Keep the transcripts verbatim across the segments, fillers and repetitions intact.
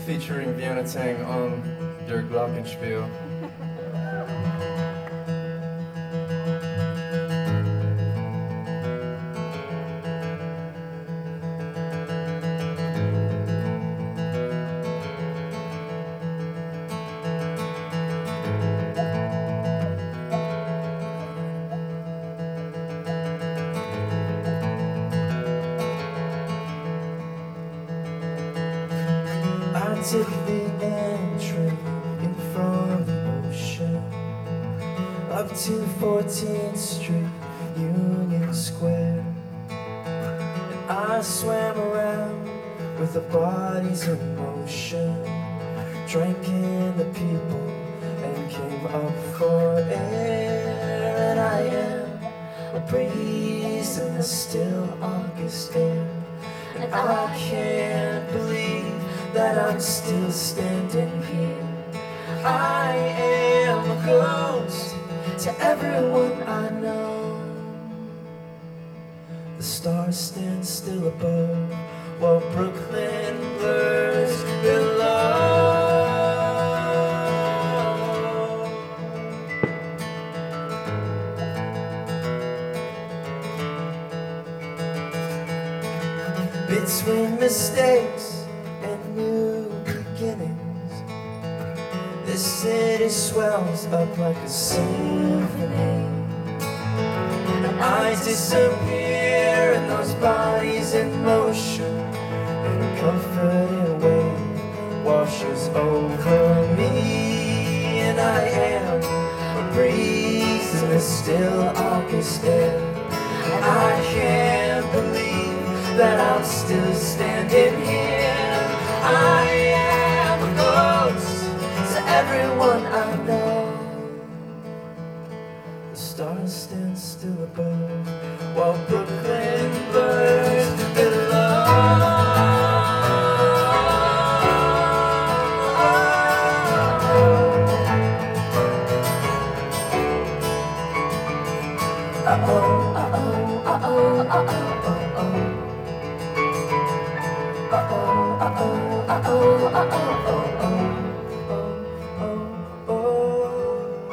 featuring Vienna Tang on Der Glockenspiel. I took the entry in front of the ocean up to fourteenth Street, Union Square, and I swam around with the bodies in motion, drank in the people and came up for air. And I am a breeze in the still August air, and I can't believe that I'm still standing here. I am a ghost to everyone I know. The stars stand still above while Brooklyn blurs below. Between mistakes and new beginnings, this city swells up like a symphony, and I disappear in those bodies in motion, and a comforting wave washes over me. And I am a breeze in the still August air, and I can't believe that I'm still standing here. I am a ghost to everyone I know. The stars stand still above while Brooklyn burns below. Uh-oh, uh-oh, uh-oh, uh-oh, uh-oh. Uh-oh, uh-oh, uh-oh, uh-oh, oh, oh, oh,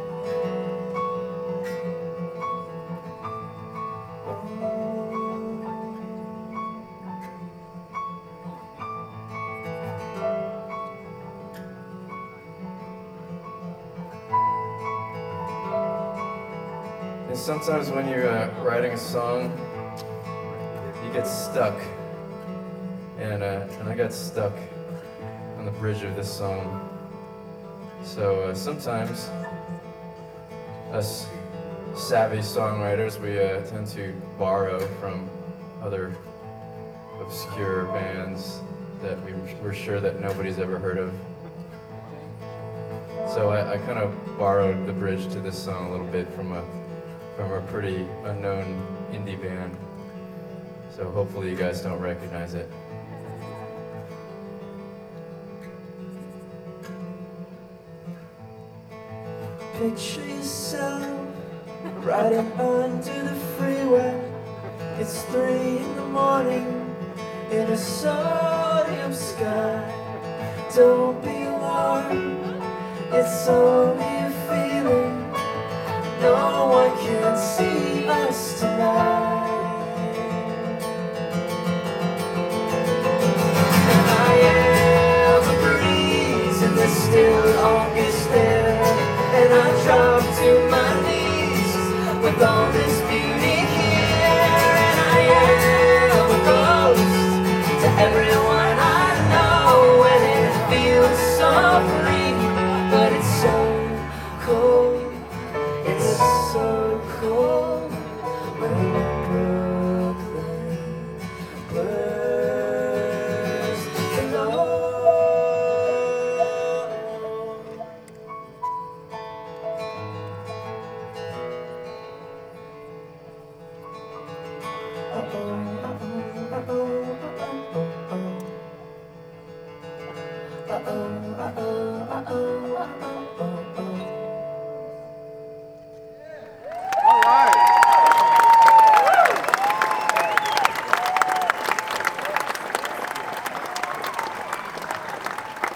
And sometimes when you're uh, writing a song, you get stuck. And, uh, and I got stuck on the bridge of this song. So uh, sometimes, us savvy songwriters, we uh, tend to borrow from other obscure bands that we we're sure that nobody's ever heard of. So I, I kind of borrowed the bridge to this song a little bit from a from a pretty unknown indie band. So hopefully you guys don't recognize it. Picture yourself riding under the freeway. It's three in the morning in a sodium sky. Don't be alarmed, it's only a feeling. No one can see us tonight. And I am a breeze in the still August air, and I drop to my knees with all this beauty here. And I am a ghost to everyone I know, and it feels so free, but it's so cold. It's so cold when Brooklyn blurs below. Uh-oh, uh-oh, uh-oh, uh-oh, uh-oh, uh-oh.